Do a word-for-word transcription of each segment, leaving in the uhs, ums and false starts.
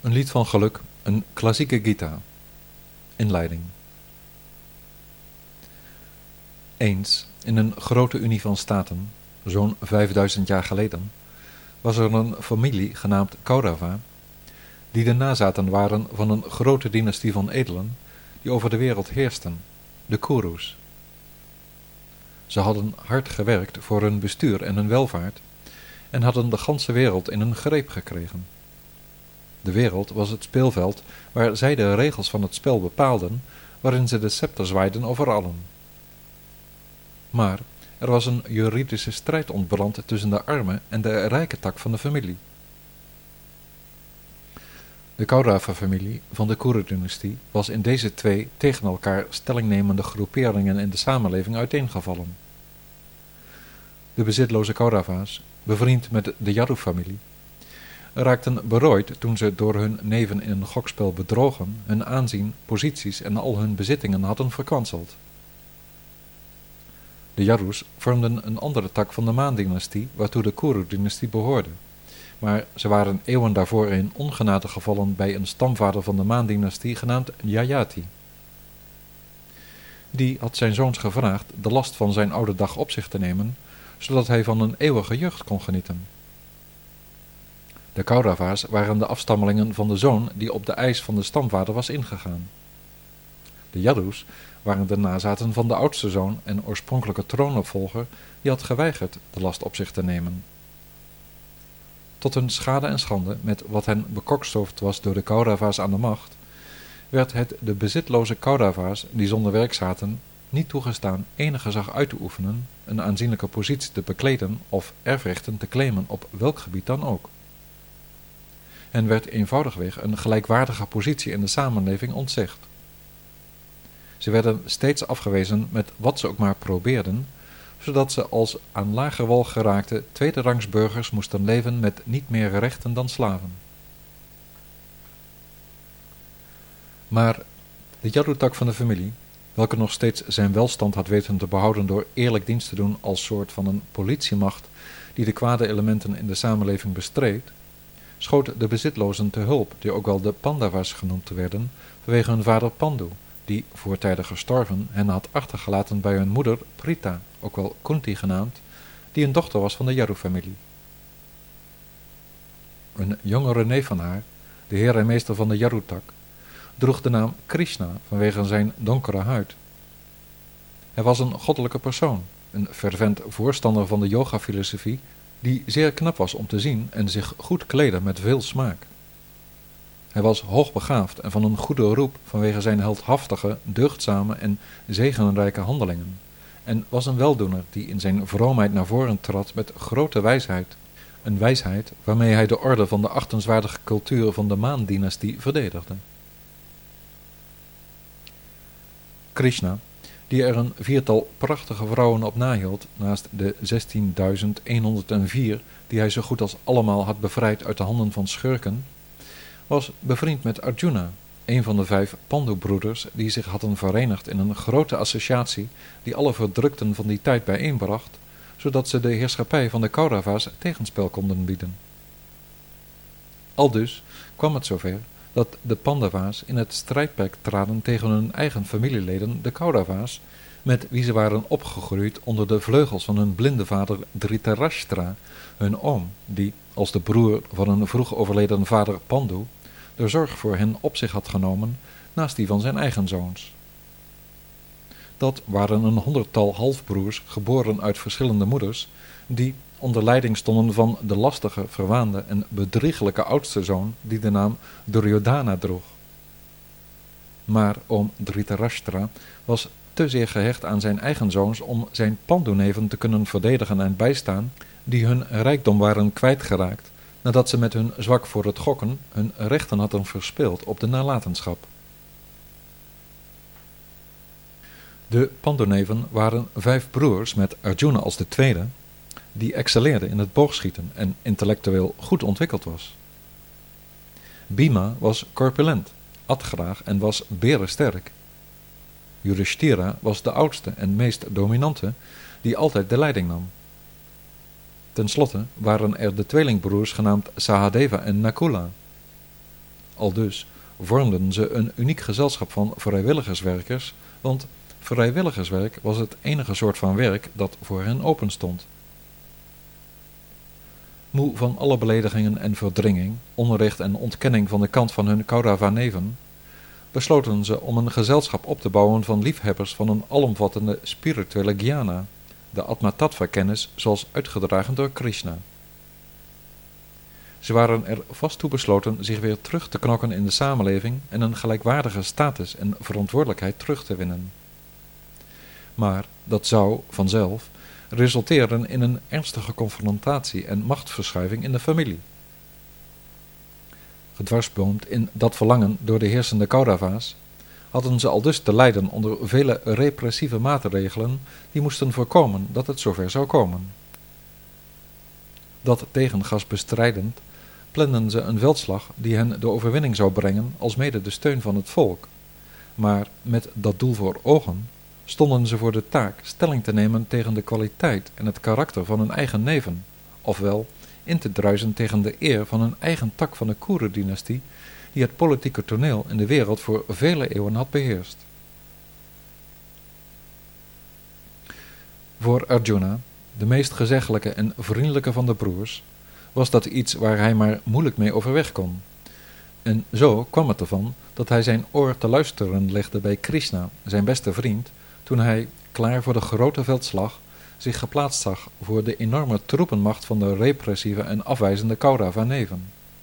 Een lied van geluk, een klassieke Gita. Inleiding. Eens, in een grote Unie van Staten, zo'n vijfduizend jaar geleden, was er een familie genaamd Kaurava, die de nazaten waren van een grote dynastie van edelen die over de wereld heersten, de Kurus. Ze hadden hard gewerkt voor hun bestuur en hun welvaart en hadden de ganse wereld in hun greep gekregen. De wereld was het speelveld waar zij de regels van het spel bepaalden, waarin ze de scepter zwaaiden over allen. Maar er was een juridische strijd ontbrand tussen de arme en de rijke tak van de familie. De Kaurava-familie van de Kuru-dynastie was in deze twee tegen elkaar stellingnemende groeperingen in de samenleving uiteengevallen. De bezitloze Kaurava's, bevriend met de Yadu-familie, raakten berooid toen ze door hun neven in een gokspel bedrogen, hun aanzien, posities en al hun bezittingen hadden verkwanseld. De Yadus vormden een andere tak van de Maan-dynastie, waartoe de Kuru-dynastie behoorde, maar ze waren eeuwen daarvoor in ongenade gevallen bij een stamvader van de Maan-dynastie genaamd Yayati. Die had zijn zoons gevraagd de last van zijn oude dag op zich te nemen, zodat hij van een eeuwige jeugd kon genieten. De Kaurava's waren de afstammelingen van de zoon die op de eis van de stamvader was ingegaan. De Yadus waren de nazaten van de oudste zoon en oorspronkelijke troonopvolger die had geweigerd de last op zich te nemen. Tot hun schade en schande met wat hen bekokstoofd was door de Kaurava's aan de macht, werd het de bezitloze Kaurava's die zonder werk zaten niet toegestaan enig gezag uit te oefenen, een aanzienlijke positie te bekleden of erfrechten te claimen op welk gebied dan ook. En werd eenvoudigweg een gelijkwaardige positie in de samenleving ontzegd. Ze werden steeds afgewezen met wat ze ook maar probeerden, zodat ze als aan lager wal geraakte tweederangs burgers moesten leven met niet meer rechten dan slaven. Maar de Yadu-tak van de familie, welke nog steeds zijn welstand had weten te behouden door eerlijk dienst te doen als soort van een politiemacht die de kwade elementen in de samenleving bestreed, schoot de bezitlozen te hulp, die ook wel de Pandava's genoemd werden, vanwege hun vader Pandu, die voortijdig gestorven hen had achtergelaten bij hun moeder Prita, ook wel Kunti genaamd, die een dochter was van de Yadu-familie. Een jongere neef van haar, de heer en meester van de Yadu-tak, droeg de naam Krishna vanwege zijn donkere huid. Hij was een goddelijke persoon, een fervent voorstander van de yoga-filosofie, die zeer knap was om te zien en zich goed kleedde met veel smaak. Hij was hoogbegaafd en van een goede roep vanwege zijn heldhaftige, deugdzame en zegenrijke handelingen, en was een weldoener die in zijn vroomheid naar voren trad met grote wijsheid, een wijsheid waarmee hij de orde van de achtenswaardige cultuur van de Maan-dynastie verdedigde. Krishna, die er een viertal prachtige vrouwen op nahield, naast de zestienduizend eenhonderdvier die hij zo goed als allemaal had bevrijd uit de handen van schurken, was bevriend met Arjuna, een van de vijf Pandu-broeders die zich hadden verenigd in een grote associatie die alle verdrukten van die tijd bijeenbracht, zodat ze de heerschappij van de Kaurava's tegenspel konden bieden. Aldus kwam het zover dat de Pandava's in het strijdperk traden tegen hun eigen familieleden, de Kaurava's, met wie ze waren opgegroeid onder de vleugels van hun blinde vader Dhritarashtra, hun oom, die, als de broer van een vroeg overleden vader Pandu, de zorg voor hen op zich had genomen, naast die van zijn eigen zoons. Dat waren een honderdtal halfbroers, geboren uit verschillende moeders, die onder leiding stonden van de lastige, verwaande en bedriegelijke oudste zoon, die de naam Duryodhana droeg. Maar oom Dhritarashtra was te zeer gehecht aan zijn eigen zoons om zijn Pandu-neven te kunnen verdedigen en bijstaan, die hun rijkdom waren kwijtgeraakt, nadat ze met hun zwak voor het gokken hun rechten hadden verspeeld op de nalatenschap. De Pandu-neven waren vijf broers met Arjuna als de tweede, die excelleerde in het boogschieten en intellectueel goed ontwikkeld was. Bhima was corpulent, at graag en was berensterk. Yudhishthira was de oudste en meest dominante, die altijd de leiding nam. Ten slotte waren er de tweelingbroers genaamd Sahadeva en Nakula. Aldus vormden ze een uniek gezelschap van vrijwilligerswerkers, want vrijwilligerswerk was het enige soort van werk dat voor hen open stond. Moe van alle beledigingen en verdringing, onrecht en ontkenning van de kant van hun Kaurava-neven, besloten ze om een gezelschap op te bouwen van liefhebbers van een alomvattende spirituele jnana, de Atma-tattva-kennis zoals uitgedragen door Krishna. Ze waren er vast toe besloten zich weer terug te knokken in de samenleving en een gelijkwaardige status en verantwoordelijkheid terug te winnen. Maar dat zou, vanzelf, resulteren in een ernstige confrontatie en machtsverschuiving in de familie. Gedwarsboomd in dat verlangen door de heersende Kaurava's, hadden ze aldus te lijden onder vele repressieve maatregelen die moesten voorkomen dat het zover zou komen. Dat tegengas bestrijdend, planden ze een veldslag die hen de overwinning zou brengen alsmede de steun van het volk, maar met dat doel voor ogen stonden ze voor de taak stelling te nemen tegen de kwaliteit en het karakter van hun eigen neven, ofwel in te druisen tegen de eer van een eigen tak van de Kuru-dynastie die het politieke toneel in de wereld voor vele eeuwen had beheerst. Voor Arjuna, de meest gezeggelijke en vriendelijke van de broers, was dat iets waar hij maar moeilijk mee overweg kon. En zo kwam het ervan dat hij zijn oor te luisteren legde bij Krishna, zijn beste vriend, toen hij, klaar voor de grote veldslag, zich geplaatst zag voor de enorme troepenmacht van de repressieve en afwijzende Kaurava-neven.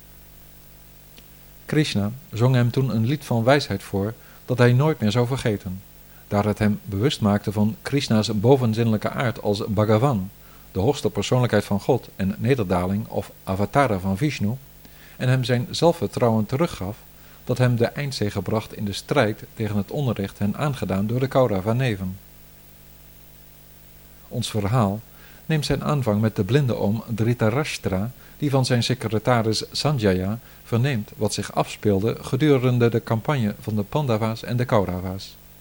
Krishna zong hem toen een lied van wijsheid voor dat hij nooit meer zou vergeten, daar het hem bewust maakte van Krishna's bovenzinnelijke aard als Bhagavan, de hoogste persoonlijkheid van God en nederdaling of avatara van Vishnu, en hem zijn zelfvertrouwen teruggaf dat hem de eindzege bracht in de strijd tegen het onrecht hen aangedaan door de Kaurava-neven. Ons verhaal neemt zijn aanvang met de blinde oom Dhritarashtra, die van zijn secretaris Sanjaya verneemt wat zich afspeelde gedurende de campagne van de Pandava's en de Kaurava's.